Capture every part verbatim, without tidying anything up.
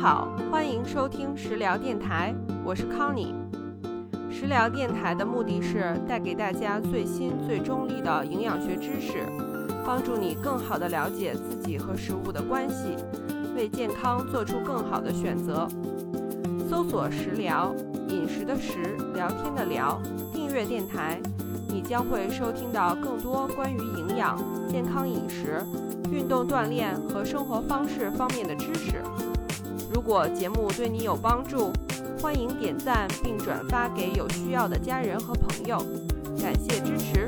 好，欢迎收听食疗电台，我是康妮。食疗电台的目的是带给大家最新最中立的营养学知识，帮助你更好地了解自己和食物的关系，为健康做出更好的选择。搜索食疗，饮食的食，聊天的聊，订阅电台，你将会收听到更多关于营养、健康饮食、运动锻炼和生活方式方面的知识。如果节目对你有帮助，欢迎点赞并转发给有需要的家人和朋友，感谢支持。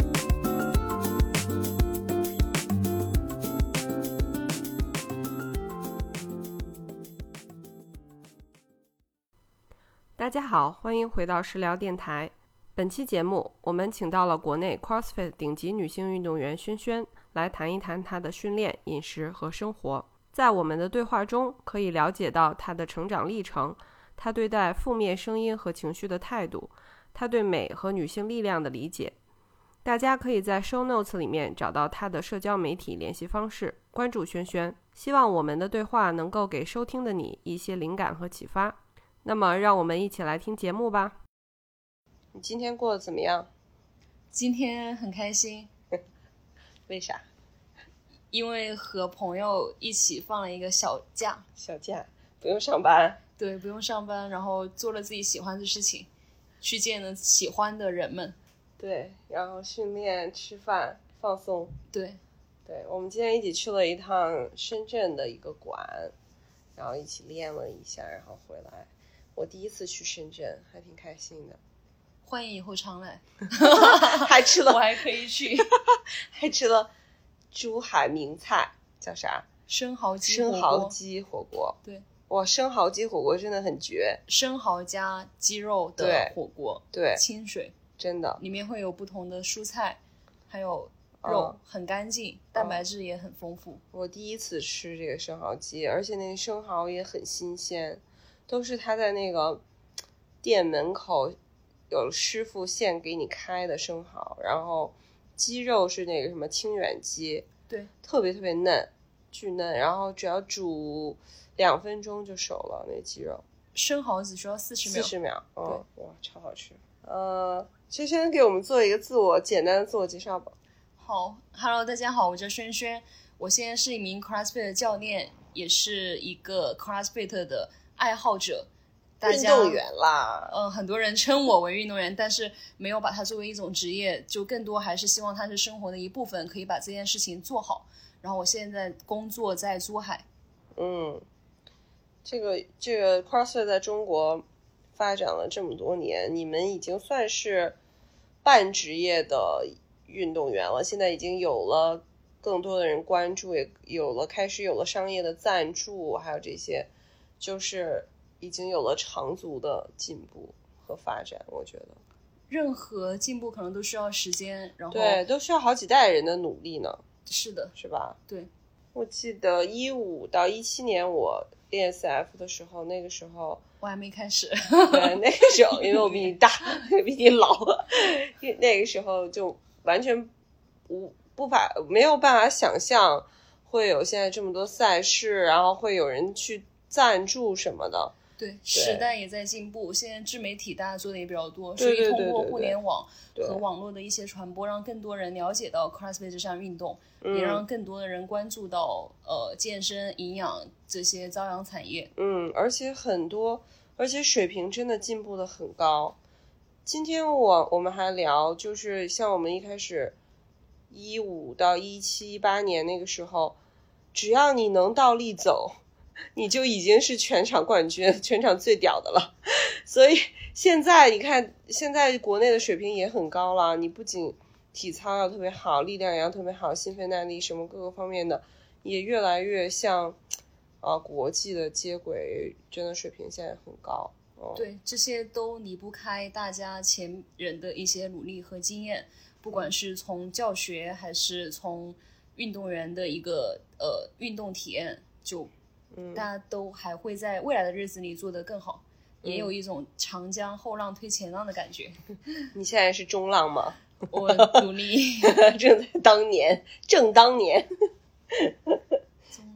大家好，欢迎回到食疗电台。本期节目我们请到了国内 CrossFit 顶级女性运动员轩轩来谈一谈她的训练、饮食和生活。在我们的对话中可以了解到她的成长历程，她对待负面声音和情绪的态度，她对美和女性力量的理解。大家可以在 show notes 里面找到她的社交媒体联系方式，关注轩轩。希望我们的对话能够给收听的你一些灵感和启发。那么让我们一起来听节目吧。你今天过得怎么样？ 今天很开心。 为啥？ 因为和朋友一起放了一个小假。 小假不用上班。 对，不用上班，然后做了自己喜欢的事情，去见了喜欢的人们。 对，然后训练、吃饭、放松。 对对，我们今天一起去了一趟深圳的一个馆，然后一起练了一下，然后回来。我第一次去深圳，还挺开心的。 欢迎以后常来。 还吃了我还可以去。 还吃了珠海名菜，叫啥？ 生蚝鸡生蚝鸡火锅。 对， 哇，生蚝鸡火锅真的很绝。 生蚝加鸡肉的火锅。 对， 清水， 真的里面会有不同的蔬菜，还有肉，嗯、很干净，蛋白质也很丰富。 嗯、我第一次吃这个生蚝鸡，而且那个生蚝也很新鲜，都是他在那个店门口有师傅现给你开的生蚝，然后鸡肉是那个什么清远鸡， 对， 特别特别嫩，巨嫩，然后只要煮两分钟就熟了。那鸡肉生蚝只需要四十秒， 四十秒，嗯，哇，超好吃。呃，轩轩给我们做一个自我简单的自我介绍吧。 好 ，Hello， 大家好，我叫轩轩，我现在是一名 CrossFit 的教练，也是一个 CrossFit 的爱好者。大家运动员啦， 呃，很多人称我为运动员，但是没有把它作为一种职业，就更多还是希望它是生活的一部分，可以把这件事情做好。然后我现在工作在珠海。 嗯，这个这个 CrossFit 在中国发展了这么多年，你们已经算是半职业的运动员了，现在已经有了更多的人关注，也有了开始有了商业的赞助，还有这些就是已经有了长足的进步和发展。我觉得任何进步可能都需要时间，然后对，都需要好几代人的努力呢。 是的， 是吧？ 对， 我记得一五到一七年我练 S F 的时候，那个时候我还没开始。 对，那个时候因为我比你大，比你老，那个时候就完全无不法没有办法想象会有现在这么多赛事，然后会有人去赞助什么的。 对，时代也在进步，现在自媒体大家做的也比较多， 对对对对对， 所以通过互联网和网络的一些传播，让更多人了解到 CrossFit 这项运动， 嗯、 也让更多的人关注到呃健身、营养这些朝阳产业。 嗯，而且很多，而且水平真的进步的很高。今天我我们还聊，就是像我们一开始一五到一七一八年那个时候，只要你能倒立走，你就已经是全场冠军，全场最屌的了。所以现在你看，现在国内的水平也很高了，你不仅体操要特别好，力量也要特别好，心肺耐力什么各个方面的也越来越像啊国际的接轨，真的水平现在很高。哦、 对，这些都离不开大家前人的一些努力和经验，不管是从教学还是从运动员的一个呃运动体验，就大家都还会在未来的日子里做得更好，嗯、也有一种长江后浪推前浪的感觉。 你现在是中浪吗？ 我努力。 正在当年，正当年。 中浪。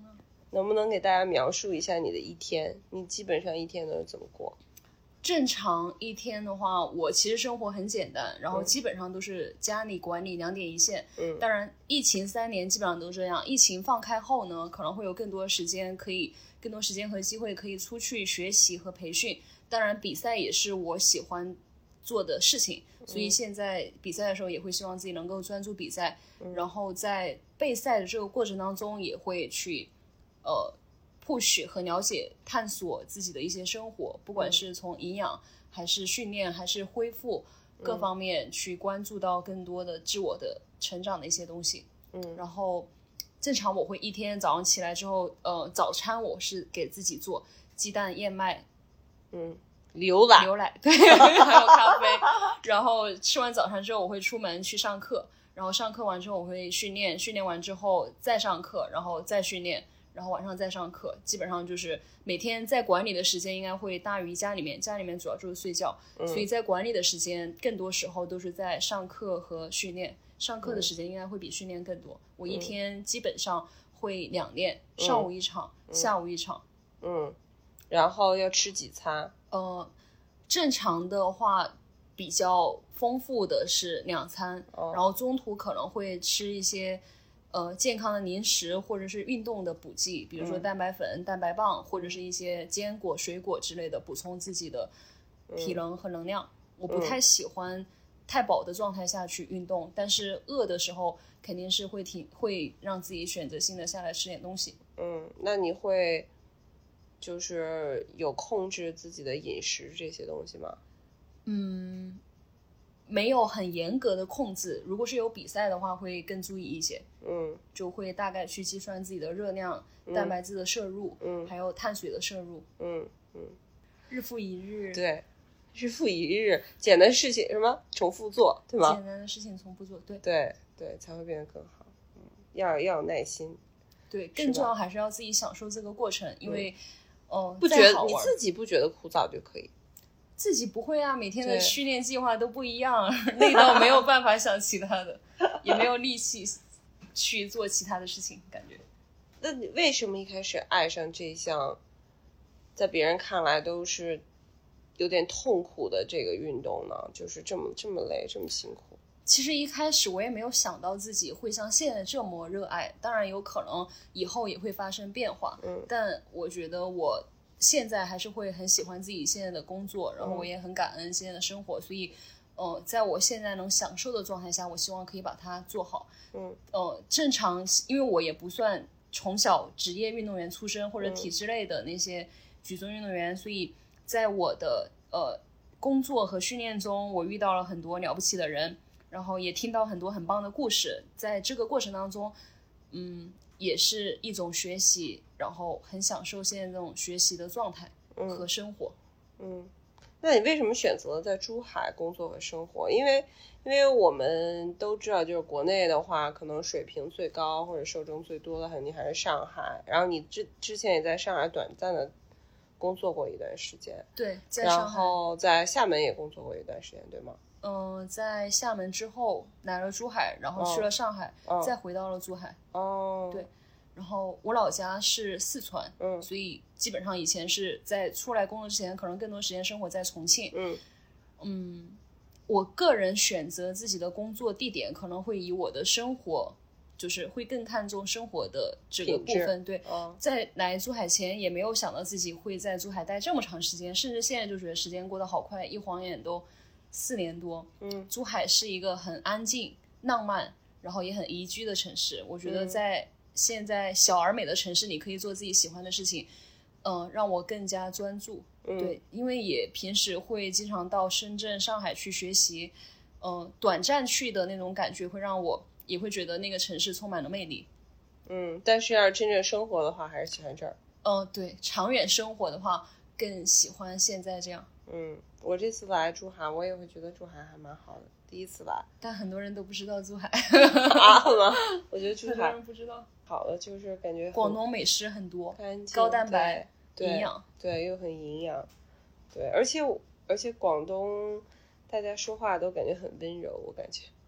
能不能给大家描述一下你的一天？你基本上一天都是怎么过？ 正常一天的话，我其实生活很简单，然后基本上都是家里管理两点一线。 嗯， 当然疫情三年基本上都这样，疫情放开后呢，可能会有更多时间可以更多时间和机会可以出去学习和培训。当然比赛也是我喜欢做的事情，所以现在比赛的时候也会希望自己能够专注比赛， 嗯、 然后在备赛的这个过程当中也会去呃push 和了解探索自己的一些生活，不管是从营养还是训练还是恢复各方面去关注到更多的自我的成长的一些东西。 嗯， 然后正常我会一天早上起来之后，呃，早餐我是给自己做鸡蛋、燕麦， 嗯，牛奶， 牛奶，对，还有咖啡。然后吃完早餐之后，我会出门去上课，然后上课完之后我会训练，训练完之后再上课，然后再训练。然后晚上再上课，基本上就是每天在管理的时间应该会大于家里面，家里面主要就是睡觉、嗯、所以在管理的时间更多时候都是在上课和训练，上课的时间应该会比训练更多、嗯、我一天基本上会两练、嗯、上午一场、嗯、下午一场。 嗯，然后要吃几餐？ 呃，正常的话比较丰富的是两餐、哦、然后中途可能会吃一些呃，健康的零食或者是运动的补剂，比如说蛋白粉、嗯、蛋白棒，或者是一些坚果、水果之类的，补充自己的体能和能量、嗯、我不太喜欢太饱的状态下去运动、嗯、但是饿的时候肯定是会挺会让自己选择性的下来吃点东西。 嗯，那你会就是有控制自己的饮食这些东西吗？ 嗯，没有很严格的控制，如果是有比赛的话会更注意一些。 嗯， 就会大概去计算自己的热量、嗯、蛋白质的摄入，嗯，还有碳水的摄入， 嗯嗯， 日复一日， 对，日复一日，简单的事情什么重复做，对吗？ 简单的事情重复做，对对对，才会变得更好。嗯，要要有耐心， 对，更重要还是要自己享受这个过程，因为哦、 嗯呃，不觉得你自己不觉得枯燥就可以。 自己不会啊，每天的训练计划都不一样，累到没有办法想其他的，也没有力气去做其他的事情，感觉。 那你为什么一开始爱上这项在别人看来都是有点痛苦的这个运动呢？就是这么这么累这么辛苦。 其实一开始我也没有想到自己会像现在这么热爱，当然有可能以后也会发生变化， 嗯， 但我觉得我现在还是会很喜欢自己现在的工作，然后我也很感恩现在的生活，所以呃，在我现在能享受的状态下，我希望可以把它做好。 嗯， 呃，正常，因为我也不算从小职业运动员出身或者体制类的那些举重运动员，嗯、所以在我的呃工作和训练中，我遇到了很多了不起的人，然后也听到很多很棒的故事。在这个过程当中，嗯，也是一种学习，然后很享受现在这种学习的状态和生活。 嗯。嗯，那你为什么选择在珠海工作和生活？因为因为我们都知道，就是国内的话，可能水平最高或者受众最多的肯定还是上海。然后你之之前也在上海短暂的工作过一段时间， 对，在上海， 然后在厦门也工作过一段时间，对吗？ 嗯、呃，在厦门之后来了珠海，然后去了上海， 哦、 再回到了珠海。 哦， 对。然后我老家是四川， 嗯， 所以基本上以前是在出来工作之前，可能更多时间生活在重庆。 嗯嗯，我个人选择自己的工作地点，可能会以我的生活，就是会更看重生活的这个部分。对， 哦、 在来珠海前也没有想到自己会在珠海待这么长时间，甚至现在就觉得时间过得好快，一晃眼都四年多。 嗯， 珠海是一个很安静、浪漫，然后也很宜居的城市。我觉得在、嗯现在小而美的城市，你可以做自己喜欢的事情，嗯、呃，让我更加专注。 嗯、 对，因为也平时会经常到深圳、上海去学习，嗯、呃，短暂去的那种感觉会让我也会觉得那个城市充满了魅力。 嗯，但是要真正生活的话，还是喜欢这儿。 嗯、呃，对，长远生活的话，更喜欢现在这样。 嗯，我这次来珠海，我也会觉得珠海还蛮好的。第一次来， 但很多人都不知道珠海啊吗？我觉得珠海很多人不知道。 好的，就是感觉广东美食很多， 干净、 高蛋白、 营养， 对，又很营养，对，而且而且广东大家说话都感觉很温柔，我感觉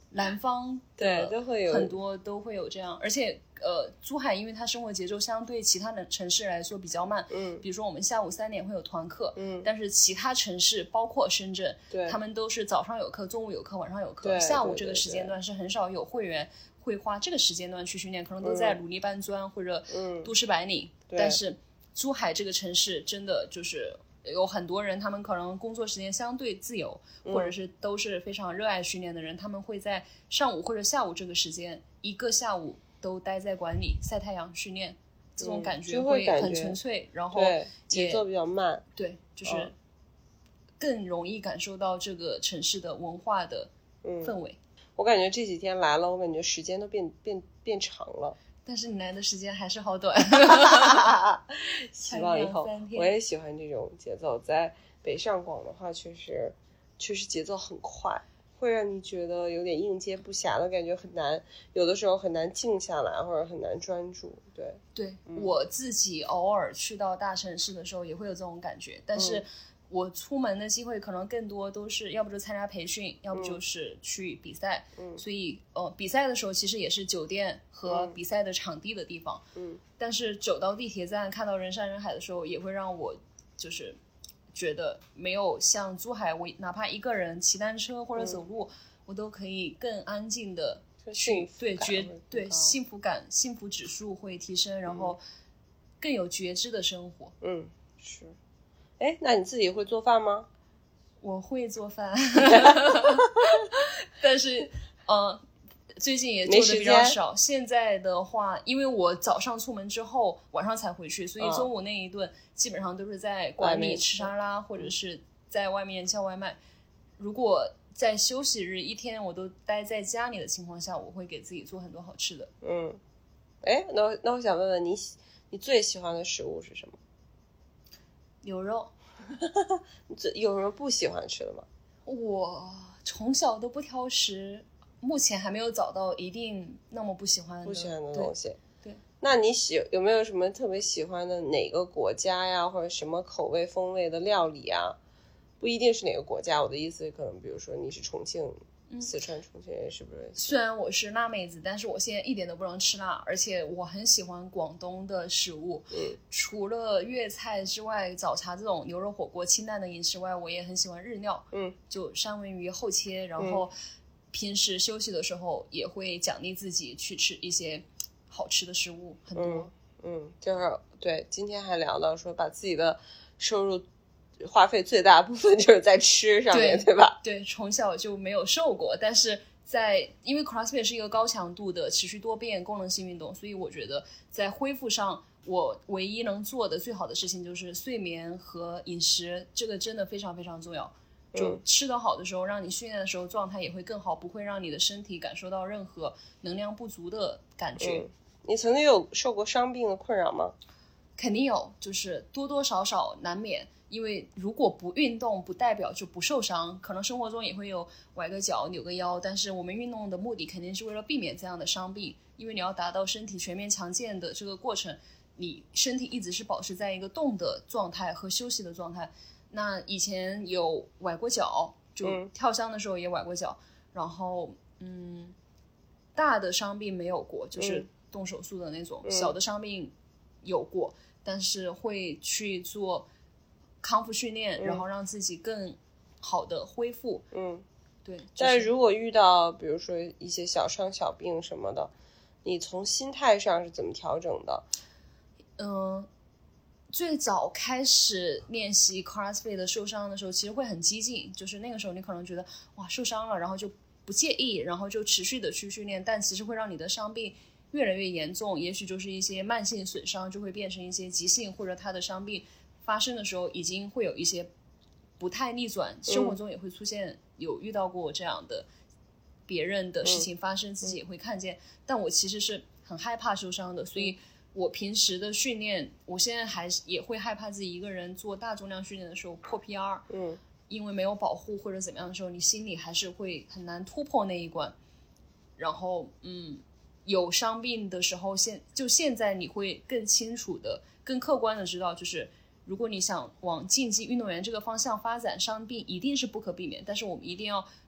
南方对都会有很多都会有这样，而且呃，珠海因为它生活节奏相对其他的城市来说比较慢， 嗯， 比如说我们下午三点会有团课， 嗯， 但是其他城市包括深圳， 对， 他们都是早上有课，中午有课，晚上有课， 对， 下午这个时间段是很少有会员会花这个时间段去训练，可能都在努力搬砖或者都市白领， 嗯， 但是珠海这个城市真的就是有很多人，他们可能工作时间相对自由， 嗯， 或者是都是非常热爱训练的人，他们会在上午或者下午这个时间一个下午都待在馆里晒太阳训练，这种感觉会很纯粹， 嗯， 然后对节奏比较慢， 对，就是更容易感受到这个城市的文化的氛围， 嗯，我感觉这几天来了，我感觉时间都变变变长了， 但是你来的时间还是好短希望以后我也喜欢这种节奏。在北上广的话确实确实节奏很快，会让你觉得有点应接不暇的感觉，很难，有的时候很难静下来或者很难专注。对对，嗯，我自己偶尔去到大城市的时候也会有这种感觉，但是我出门的机会可能更多都是要不就参加培训，要不就是去比赛，嗯，所以呃，比赛的时候其实也是酒店和比赛的场地的地方，嗯，但是走到地铁站看到人山人海的时候，也会让我就是觉得没有像珠海，我哪怕一个人骑单车或者走路，嗯，我都可以更安静的去，对觉对幸福感幸福指数会提升，然后更有觉知的生活。 嗯，是。哎，那你自己会做饭吗？ 我会做饭但是呃最近也做的比较少。现在的话，因为我早上出门之后晚上才回去，所以中午那一顿基本上都是在馆里吃沙拉，或者是在外面叫外卖。如果在休息日一天我都待在家里的情况下，我会给自己做很多好吃的。 嗯，哎，那我那我想问问你，你最喜欢的食物是什么？ 牛肉。 有什么不喜欢吃的吗？ 我从小都不挑食，目前还没有找到一定那么不喜欢的不喜欢的东西。 对, 对， 那你喜有没有什么特别喜欢的哪个国家呀，或者什么口味风味的料理啊？不一定是哪个国家，我的意思可能比如说你是重庆、嗯、四川重庆人，是不是？ 虽然我是辣妹子，但是我现在一点都不能吃辣，而且我很喜欢广东的食物，嗯，除了粤菜之外，早茶这种牛肉火锅清淡的饮食外，我也很喜欢日料，嗯，就三文鱼厚切，然后平时休息的时候也会奖励自己去吃一些好吃的食物，很多。 嗯，嗯，就是对，今天还聊到说把自己的收入花费最大部分就是在吃上面， 对, 对吧？ 对，从小就没有瘦过，但是在因为 CrossFit 是一个高强度的持续多变功能性运动，所以我觉得在恢复上我唯一能做的最好的事情就是睡眠和饮食，这个真的非常非常重要。就吃得好的时候，让你训练的时候状态也会更好，不会让你的身体感受到任何能量不足的感觉。 嗯，你曾经有受过伤病的困扰吗？ 肯定有，就是多多少少难免，因为如果不运动不代表就不受伤，可能生活中也会有崴个脚扭个腰，但是我们运动的目的肯定是为了避免这样的伤病，因为你要达到身体全面强健的这个过程，你身体一直是保持在一个动的状态和休息的状态。那以前有崴过脚，就跳箱的时候也崴过脚，嗯，然后嗯，大的伤病没有过，就是动手术的那种，嗯，小的伤病有过，但是会去做康复训练，嗯，然后让自己更好的恢复。嗯，对。就是， 但如果遇到比如说一些小伤小病什么的，你从心态上是怎么调整的？ 嗯，最早开始练习 CrossFit 的受伤的时候，其实会很激进，就是那个时候你可能觉得哇受伤了，然后就不介意，然后就持续的去训练，但其实会让你的伤病越来越严重，也许就是一些慢性损伤就会变成一些急性，或者它的伤病发生的时候已经会有一些不太逆转，生活中也会出现有遇到过这样的别人的事情发生，自己也会看见，但我其实是很害怕受伤的，所以我平时的训练，我现在还也会害怕自己一个人做大重量训练的时候破 P R， 嗯，因为没有保护或者怎么样的时候，你心里还是会很难突破那一关。然后嗯，有伤病的时候，现就现在你会更清楚的更客观的知道，就是如果你想往竞技运动员这个方向发展，伤病一定是不可避免，但是我们一定要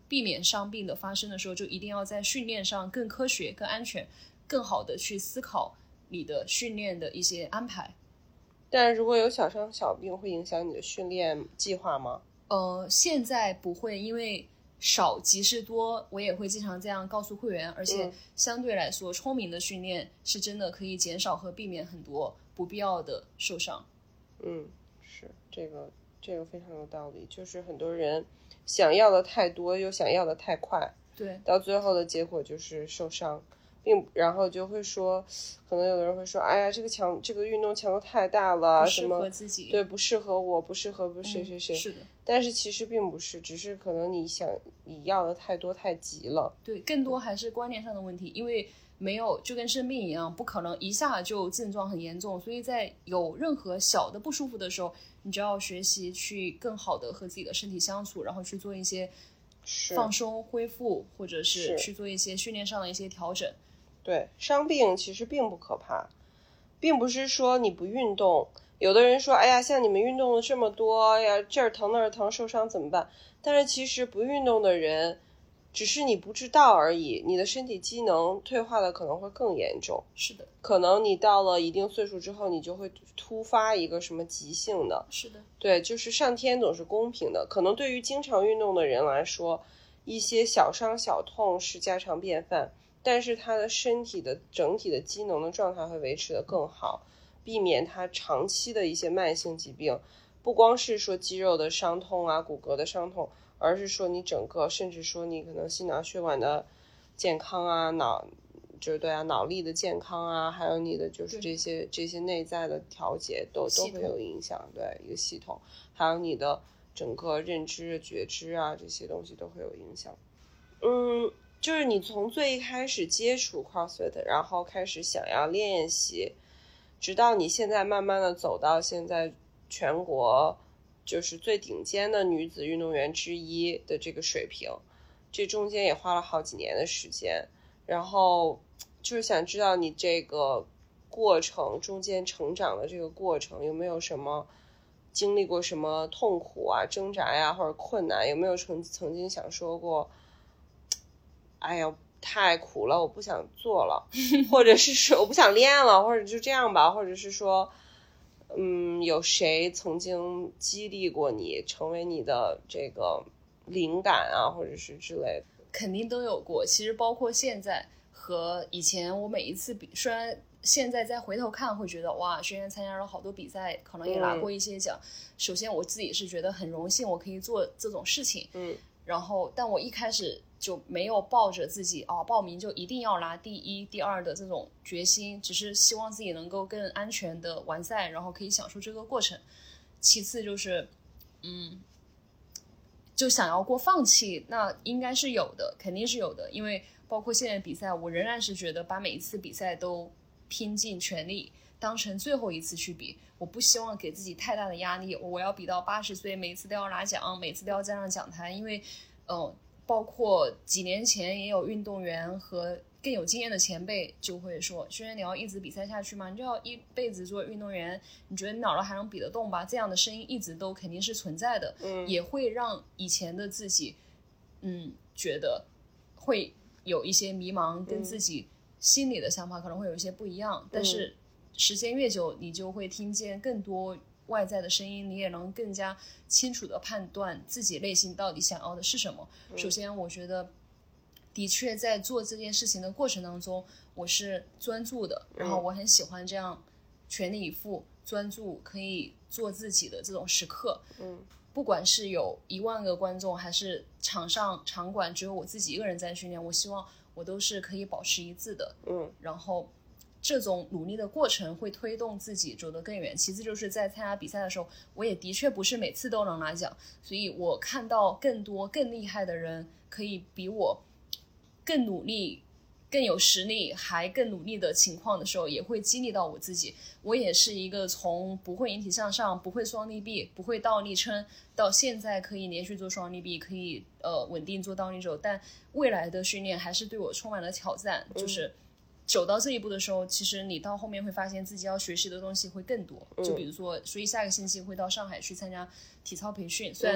避免伤病的发生的时候，就一定要在训练上更科学、更安全、更好的去思考你的训练的一些安排。 但如果有小伤小病，会影响你的训练计划吗？ 呃，现在不会，因为少即是多，我也会经常这样告诉会员，而且相对来说，聪明的训练是真的可以减少和避免很多不必要的受伤。 嗯，是这个这个非常有道理，就是很多人想要的太多，又想要的太快， 对， 到最后的结果就是受伤。并然后就会说，可能有的人会说，哎呀，这个强这个运动强度太大了， 不适合自己， 对，不适合我，不适合不谁谁谁、 嗯、是的。 但是其实并不是，只是可能你想你要的太多太急了。 对，更多还是观念上的问题，因为没有就跟生病一样，不可能一下就症状很严重，所以在有任何小的不舒服的时候，你就要学习去更好的和自己的身体相处，然后去做一些放松恢复，或者是去做一些训练上的一些调整。 对，伤病其实并不可怕，并不是说你不运动。有的人说，哎呀，像你们运动了这么多，哎呀，这儿疼那儿疼，受伤怎么办？但是其实不运动的人，只是你不知道而已，你的身体机能退化的可能会更严重。 是的， 可能你到了一定岁数之后，你就会突发一个什么急性的。 是的， 对，就是上天总是公平的。可能对于经常运动的人来说，一些小伤小痛是家常便饭。但是他的身体的整体的机能的状态会维持得更好，避免他长期的一些慢性疾病，不光是说肌肉的伤痛啊、骨骼的伤痛，而是说你整个，甚至说你可能心脑血管的健康啊、脑就是对啊脑力的健康啊，还有你的就是这些这些内在的调节都都会有影响，对一个系统，还有你的整个认知、觉知啊这些东西都会有影响。嗯。就是你从最一开始接触 CrossFit， 然后开始想要练习，直到你现在慢慢的走到现在全国就是最顶尖的女子运动员之一的这个水平，这中间也花了好几年的时间。然后就是想知道你这个过程中间成长的这个过程有没有什么经历过什么痛苦啊、挣扎呀、啊、或者困难，有没有曾曾经想说过哎呀太苦了我不想做了，或者是说我不想练了，或者就这样吧，或者是说嗯，有谁曾经激励过你成为你的这个灵感啊或者是之类的？ 肯定都有过，其实包括现在和以前，我每一次比虽然现在再回头看会觉得哇，虽然参加了好多比赛，可能也拿过一些奖、嗯、首先我自己是觉得很荣幸我可以做这种事情， 嗯， 然后但我一开始就没有抱着自己啊报名就一定要拿第一第二的这种决心，只是希望自己能够更安全的完赛，然后可以享受这个过程。其次就是嗯，就想要过放弃，那应该是有的，肯定是有的，因为包括现在比赛，我仍然是觉得把每一次比赛都拼尽全力当成最后一次去比，我不希望给自己太大的压力，我要比到八十岁每次都要拿奖，每次都要站上讲台，因为呃包括几年前也有运动员和更有经验的前辈就会说，虽然你要一直比赛下去嘛，你就要一辈子做运动员，你觉得你哪儿还能比得动吧，这样的声音一直都肯定是存在的、嗯、也会让以前的自己嗯觉得会有一些迷茫，跟自己心里的想法可能会有一些不一样、嗯、但是时间越久你就会听见更多外在的声音，你也能更加清楚的判断自己内心到底想要的是什么、嗯、首先我觉得的确在做这件事情的过程当中我是专注的、嗯、然后我很喜欢这样全力以赴专注可以做自己的这种时刻，嗯，不管是有一万个观众还是场上场馆只有我自己一个人在训练，我希望我都是可以保持一致的，嗯，然后这种努力的过程会推动自己走得更远。其次就是在参加比赛的时候，我也的确不是每次都能拿奖，所以我看到更多更厉害的人可以比我更努力更有实力还更努力的情况的时候，也会激励到我自己。我也是一个从不会引体向上，不会双立臂，不会倒立撑，到现在可以连续做双立臂，可以呃稳定做倒立肘，但未来的训练还是对我充满了挑战、嗯、就是走到这一步的时候，其实你到后面会发现自己要学习的东西会更多、嗯、就比如说所以下个星期会到上海去参加体操培训，虽然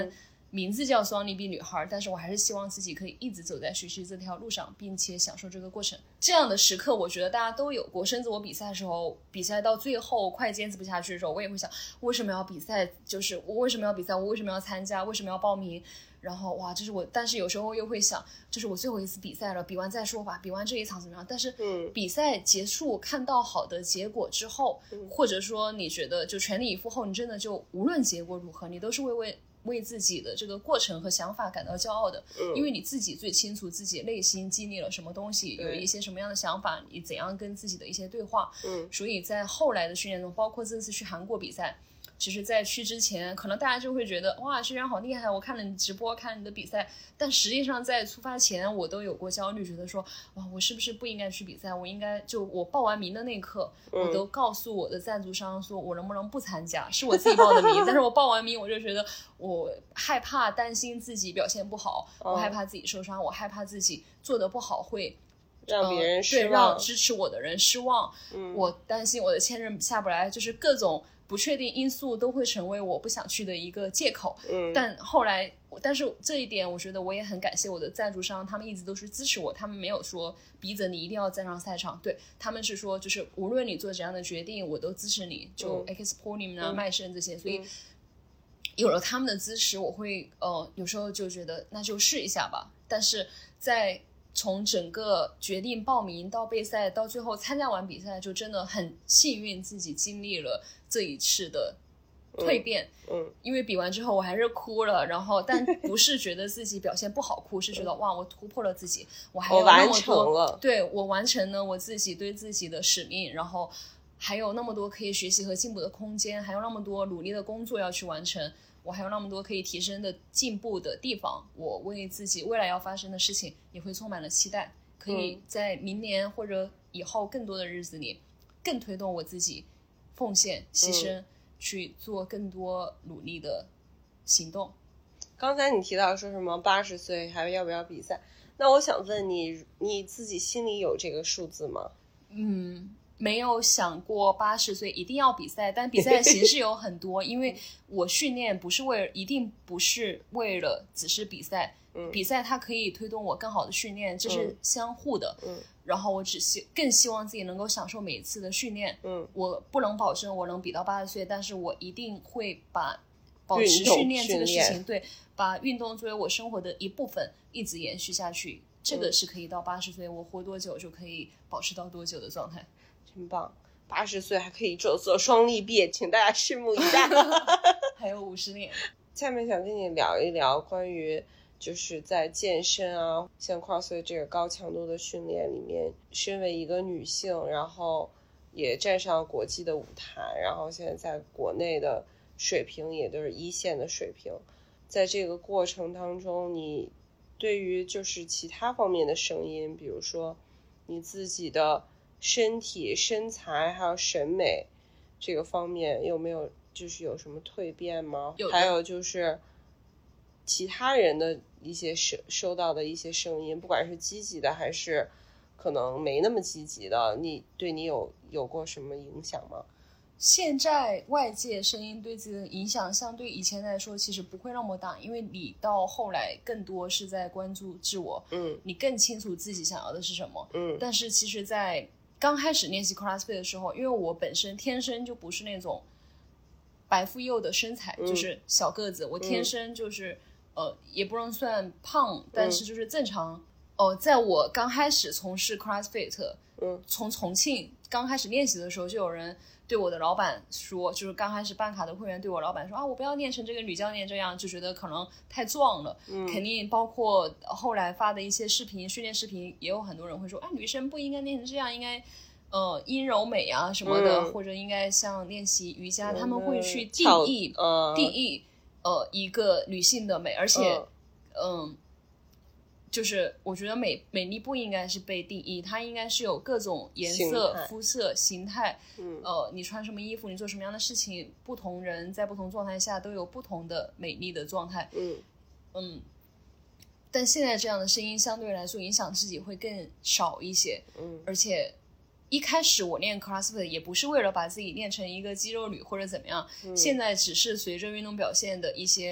名字叫双力臂女孩，但是我还是希望自己可以一直走在学习这条路上，并且享受这个过程。这样的时刻我觉得大家都有过，甚至我比赛的时候，比赛到最后快坚持不下去的时候，我也会想为什么要比赛，就是我为什么要比赛，我为什么要参加，为什么要报名，然后哇，这是我，但是有时候又会想，这是我最后一次比赛了，比完再说吧，比完这一场怎么样？但是比赛结束，看到好的结果之后，嗯、或者说你觉得就全力以赴后，你真的就无论结果如何，你都是为为为自己的这个过程和想法感到骄傲的，嗯、因为你自己最清楚自己内心经历了什么东西，有一些什么样的想法，你怎样跟自己的一些对话。嗯，所以在后来的训练中，包括这次去韩国比赛。其实在去之前可能大家就会觉得哇学员好厉害，我看了你直播看你的比赛，但实际上在出发前我都有过焦虑，觉得说哇我是不是不应该去比赛，我应该就我报完名的那一刻、嗯、我都告诉我的赞助商说我能不能不参加，是我自己报的名但是我报完名我就觉得我害怕担心自己表现不好、哦、我害怕自己受伤，我害怕自己做得不好会让别人失望、呃、 对让支持我的人失望、嗯、我担心我的签证下不来，就是各种不确定因素都会成为我不想去的一个借口。嗯，但后来但是这一点我觉得我也很感谢我的赞助商，他们一直都是支持我，他们没有说逼着你一定要站上赛场，对，他们是说就是无论你做怎样的决定我都支持你，就 Xpolim 啊、嗯、麦盛这些，所以有了他们的支持我会呃有时候就觉得那就试一下吧。但是在从整个决定报名到备赛到最后参加完比赛，就真的很幸运自己经历了这一次的蜕变。嗯，嗯因为比完之后我还是哭了，然后但不是觉得自己表现不好哭是觉得哇我突破了自己，我还有那么多， 我完成了， 对，我完成了我自己对自己的使命，然后还有那么多可以学习和进步的空间，还有那么多努力的工作要去完成，我还有那么多可以提升的进步的地方，我为自己未来要发生的事情也会充满了期待，可以在明年或者以后更多的日子里更推动我自己奉献牺牲、嗯、去做更多努力的行动。 刚才你提到说什么八十岁还要不要比赛，那我想问你，你自己心里有这个数字吗？ 嗯没有想过八十岁一定要比赛，但比赛的形式有很多因为我训练不是为了一定不是为了只是比赛、嗯、比赛它可以推动我更好的训练，这是相互的、嗯、然后我只希更希望自己能够享受每一次的训练、嗯、我不能保证我能比到八十岁，但是我一定会把保持训练这个事情，对，把运动作为我生活的一部分一直延续下去，这个是可以到八十岁、嗯、我活多久就可以保持到多久的状态。 真棒，八十岁还可以做做双力臂，请大家拭目以待还有五十年。 下面想跟你聊一聊关于就是在健身啊像 CrossFit 这个高强度的训练里面，身为一个女性，然后也站上国际的舞台，然后现在在国内的水平也都是一线的水平，在这个过程当中你对于就是其他方面的声音，比如说你自己的身体身材还有审美这个方面有没有就是有什么蜕变吗？ 有， 还有就是其他人的一些收收到的一些声音，不管是积极的还是可能没那么积极的，你对你有有过什么影响吗？ 现在外界声音对自己的影响相对以前来说其实不会那么大，因为你到后来更多是在关注自我，嗯，你更清楚自己想要的是什么，嗯，但是其实在刚开始练习 CrossFit 的时候，因为我本身天生就不是那种白富幼的身材、嗯、就是小个子，我天生就是、嗯、呃，也不能算胖，但是就是正常、嗯、呃，在我刚开始从事 CrossFit， 嗯，从重庆刚开始练习的时候，就有人对我的老板说，就是刚开始办卡的会员对我老板说啊，我不要练成这个女教练这样，就觉得可能太壮了、嗯、肯定包括后来发的一些视频训练视频也有很多人会说啊，女生不应该练成这样，应该呃阴柔美啊什么的、嗯、或者应该像练习瑜伽、嗯、他们会去定义、呃、定义呃一个女性的美，而且嗯、呃就是我觉得美美丽不应该是被定义，它应该是有各种颜色肤色形态、嗯、呃，你穿什么衣服你做什么样的事情，不同人在不同状态下都有不同的美丽的状态，嗯嗯，但现在这样的声音相对来说影响自己会更少一些，嗯，而且一开始我练 CrossFit 也不是为了把自己练成一个肌肉女或者怎么样、嗯、现在只是随着运动表现的一些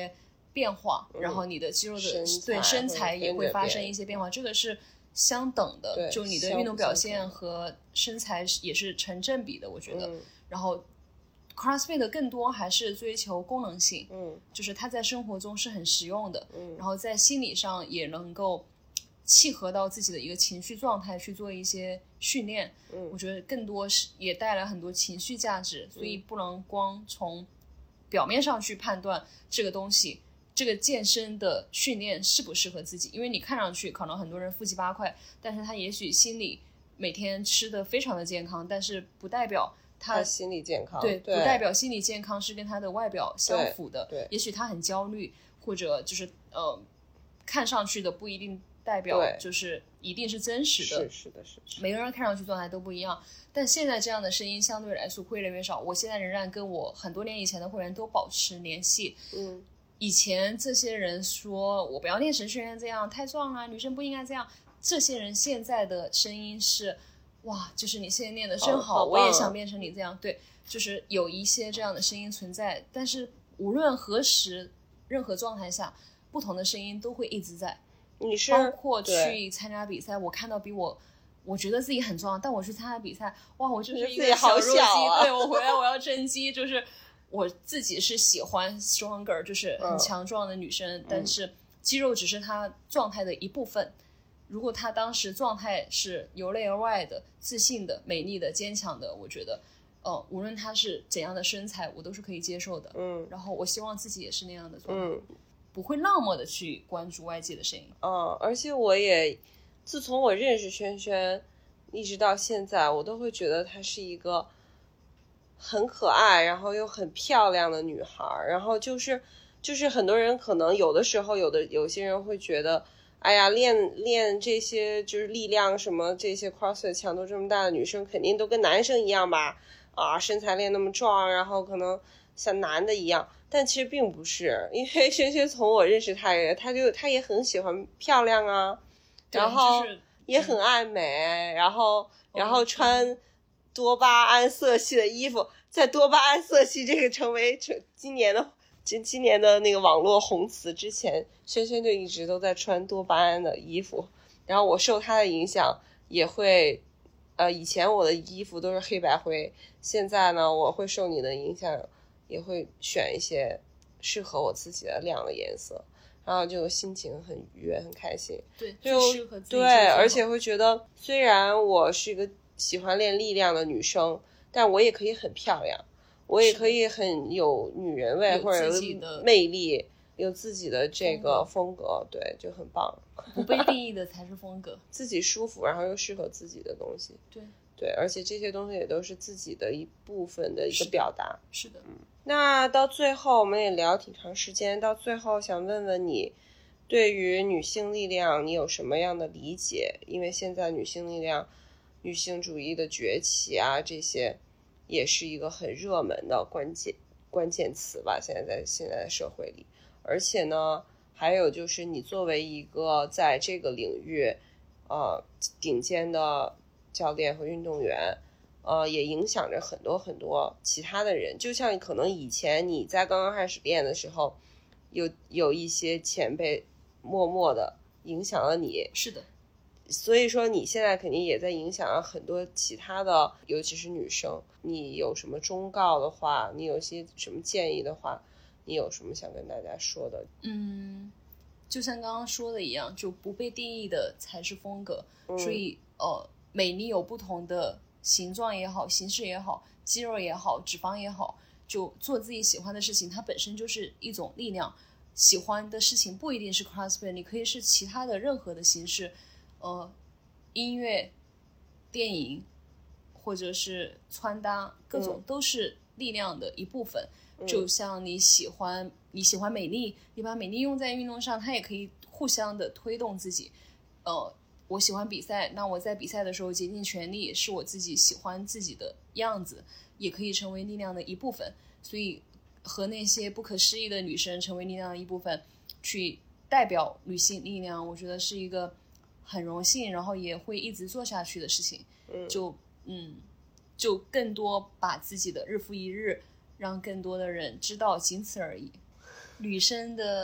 变化， 嗯、 然后你的肌肉的身材对身材也会发生一一些变化，这个是相等的，就你的运动表现和身材也是成正比的，我觉得。 嗯、 然后 CrossFit 更多还是追求功能性， 嗯， 就是它在生活中是很实用的， 嗯， 然后在心理上也能够契合到自己的一个情绪状态去做一些训练， 嗯， 我觉得更多是也带来很多情绪价值，所以不能光从表面上去判断这个东西这个健身的训练适不适合自己，因为你看上去可能很多人腹肌八块，但是他也许心里每天吃的非常的健康，但是不代表他, 他心理健康， 对, 对， 不代表心理健康是跟他的外表相符的， 对，对， 也许他很焦虑，或者就是呃看上去的不一定代表就是一定是真实的， 是是的是是， 每个人看上去状态都不一样。但现在这样的声音相对来说会越来越少，我现在仍然跟我很多年以前的会员都保持联系。 嗯， 以前这些人说我不要练神学院这样太壮了，女生不应该这样，这些人现在的声音是哇，就是你现在练得真好， 好， 我也想变成你这样，对，就是有一些这样的声音存在。但是无论何时任何状态下，不同的声音都会一直在。 你是包括去参加比赛，我看到比我我觉得自己很壮，但我去参加比赛，哇，我就是一个小弱鸡， 啊、 对，我回来我要增肌，就是我自己是喜欢 stronger， 就是很强壮的女生、嗯、但是肌肉只是她状态的一部分。如果她当时状态是由内而外的、自信的、美丽的、坚强的，我觉得呃，无论她是怎样的身材我都是可以接受的。 嗯， 然后我希望自己也是那样的状态。 嗯， 不会那么的去关注外界的声音。 嗯，而且我也自从我认识萱萱一直到现在，我都会觉得她是一个很可爱然后又很漂亮的女孩。然后就是就是很多人可能有的时候有的有些人会觉得，哎呀，练练这些就是力量什么这些 CrossFit 强度这么大的女生肯定都跟男生一样吧，啊，身材练那么壮，然后可能像男的一样。但其实并不是，因为萱萱从我认识她也她就她也很喜欢漂亮啊，然后也很爱美、嗯、然后然后穿多巴胺色系的衣服，在多巴胺色系这个成为今年的今今年的那个网络红词之前，萱萱就一直都在穿多巴胺的衣服。然后我受她的影响也会呃，以前我的衣服都是黑白灰，现在呢我会受你的影响也会选一些适合我自己的亮的颜色，然后就心情很愉悦很开心。 对， 就适合自己。 对，而且会觉得虽然我是一个喜欢练力量的女生，但我也可以很漂亮，我也可以很有女人味或者魅力，有自己的这个风格，对，就很棒。 不被定义的才是风格自己舒服然后又适合自己的东西。 对对，而且这些东西也都是自己的一部分的一个表达。 是的， 嗯。那到最后我们也聊挺长时间，到最后想问问你，对于女性力量你有什么样的理解？因为现在女性力量、女性主义的崛起啊，这些也是一个很热门的关键关键词吧，现在在现在的社会里。而且呢，还有就是你作为一个在这个领域呃顶尖的教练和运动员，呃，也影响着很多很多其他的人。就像可能以前你在刚刚开始练的时候，有有一些前辈默默的影响了你。 是的， 所以说你现在肯定也在影响了很多其他的，尤其是女生。你有什么忠告的话，你有些什么建议的话，你有什么想跟大家说的？ 嗯，就像刚刚说的一样，就不被定义的才是风格。 嗯、 所以呃，美丽有不同的形状也好，形式也好，肌肉也好，脂肪也好，就做自己喜欢的事情，它本身就是一种力量。喜欢的事情不一定是 CrossFit， 你可以是其他的任何的形式，呃，音乐、电影或者是穿搭，各种都是力量的一部分。嗯、就像你喜欢你喜欢美丽，你把美丽用在运动上，它也可以互相的推动自己。呃，我喜欢比赛，那我在比赛的时候竭尽全力，是我自己喜欢自己的样子，也可以成为力量的一部分。所以和那些不可思议的女生成为力量的一部分，去代表女性力量，我觉得是一个很荣幸，然后也会一直做下去的事情。 嗯， 就嗯，就更多把自己的日复一日，让更多的人知道，仅此而已。女生的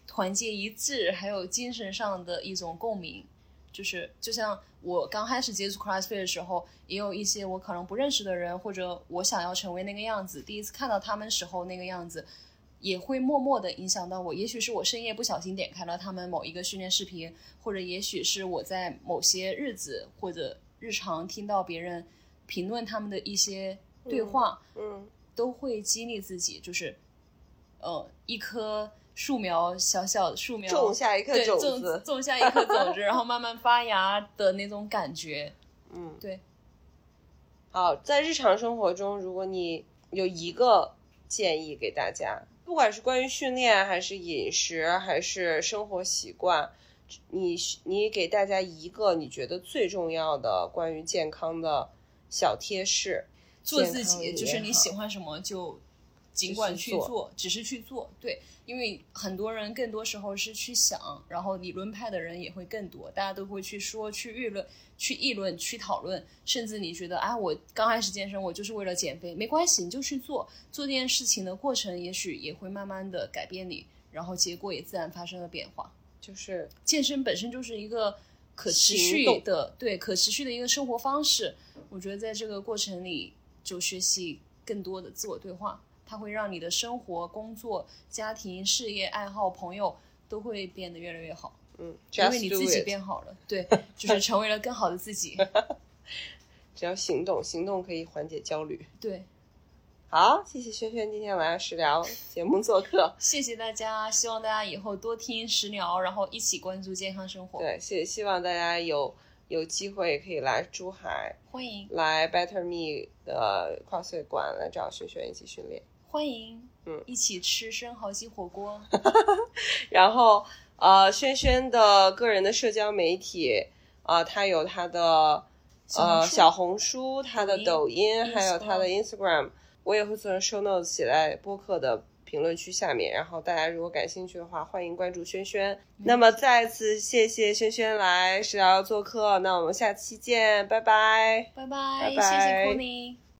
团结一致，还有精神上的一种共鸣。就是就像我刚开始接触 CrossFit 的时候，也有一些我可能不认识的人，或者我想要成为那个样子，第一次看到他们时候那个样子，也会默默的影响到我。也许是我深夜不小心点开了他们某一个训练视频，或者也许是我在某些日子或者日常听到别人评论他们的一些对话， 嗯，嗯都会激励自己，就是呃一棵树苗，小小的树苗种下一颗种子， 种种下一颗种子，然后慢慢发芽的那种感觉。 嗯， 对。 好，在日常生活中，如果你有一个建议给大家，不管是关于训练还是饮食还是生活习惯，你你给大家一个你觉得最重要的关于健康的小贴士。 做自己，就是你喜欢什么就尽管去做，只是去做。对，因为很多人更多时候是去想，然后理论派的人也会更多，大家都会去说，去议论，去议论，去讨论，甚至你觉得啊，我刚开始健身我就是为了减肥，没关系，你就去做，做这件事情的过程也许也会慢慢的改变你，然后结果也自然发生了变化。 就是健身本身就是一个可持续的，对，可持续的一个生活方式。我觉得在这个过程里就学习更多的自我对话，它会让你的生活、工作、家庭、事业、爱好、朋友都会变得越来越好。 嗯， 因为你自己变好了，对，就是成为了更好的自己。 只要行动，行动可以缓解焦虑。 对， 好，谢谢萱萱今天来食疗节目做客。 谢谢大家，希望大家以后多听食疗，然后一起关注健康生活。 对，希希望大家有有机会也可以来珠海， 欢迎来 Better Me 的 CrossFit 馆来找萱萱一起训练。 欢迎， 嗯， 一起吃生蚝鸡火锅。 然后呃，萱萱的个人的社交媒体啊、呃，她有她的呃小红书，她的抖音，还有她的 Instagram， 我也会做成 show notes 写在播客的评论区下面，然后大家如果感兴趣的话，欢迎关注萱萱。嗯、那么再次谢谢萱萱来食疗做客，那我们下期见，拜拜， 拜拜， 拜拜， 谢谢 Connie。